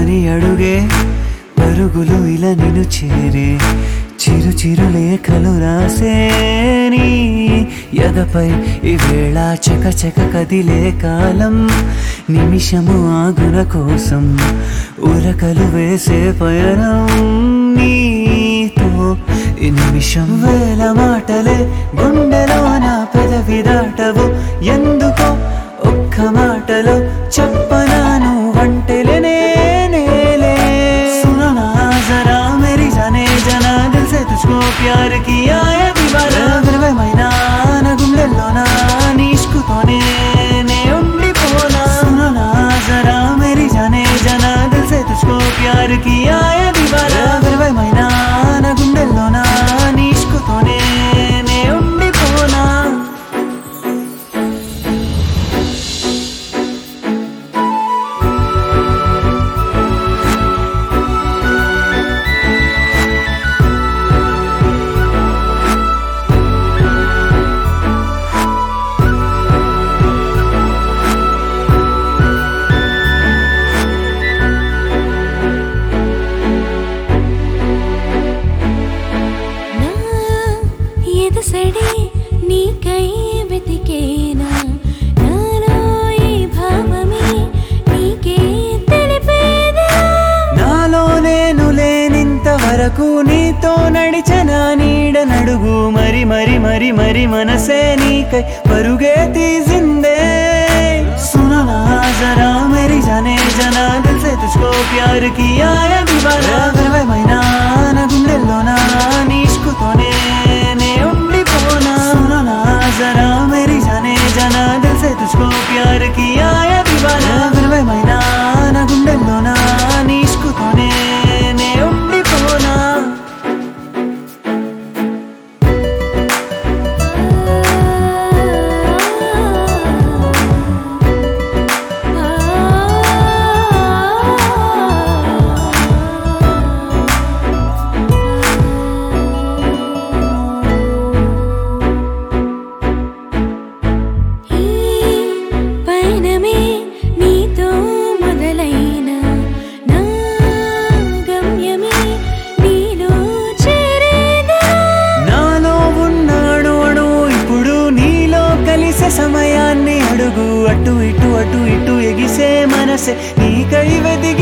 ఆగని అడుగే పరుగులు ఇలా నిన్ను చేరే చిరు చిరు లేఖలు రాసే నీ ఎదపై ఈవేళ చక చక కదిలే కాలం నిమిషము ఆగున కోసం ఉరకలు వేసే పయనం నీతో ఈ నిమిషం వేల మాటలే గుండెలో నా పెదవి దాటవు ఎందుకో ఒక్క మాటలో చెప్పనాను వంటెలే నేనేలే సుననా జరా మేరీ जाने जना दिल से तुझको प्यार किया है दीवाना విలువైన నా గుండెల్లోనా నీ ఇష్కుతోనే నే ఉండిపోనా సుననా జరా మేరీ जाने जना दिल से तुझको प्यार किया है दीवाना విలువైన నా గుండెల్లోనా నీ ఇష్కుతోనే నే ఉండిపోనా సడే నీకై వెతికేనా నాలో ఈ భావమే నీకే తెలిపేదా నాలో నేను లేనింత వరకు నీతో నడిచన నీడ నడుగు మరి మరి మరి మరి మనసే నీకై పరుగే తీసిందే సుననా జరా మేరీ जाने जना दिल से तुझको प्यार किया है दीवाना విలువైన నా గుండెల్లోనా నీ ఇష్కుతోనే నే ఉండిపోనా సుననా జరా మేరీ जाने जना दिल से तुझको प्यार किया है दीवाना విలువైన నా గుండెల్లోనా నీ ఇష్కుతోనే నే ఉండిపోనా సమయాన్ని అడుగు అటు ఇటు ఎగిసే మనసే నీకై వెదిగి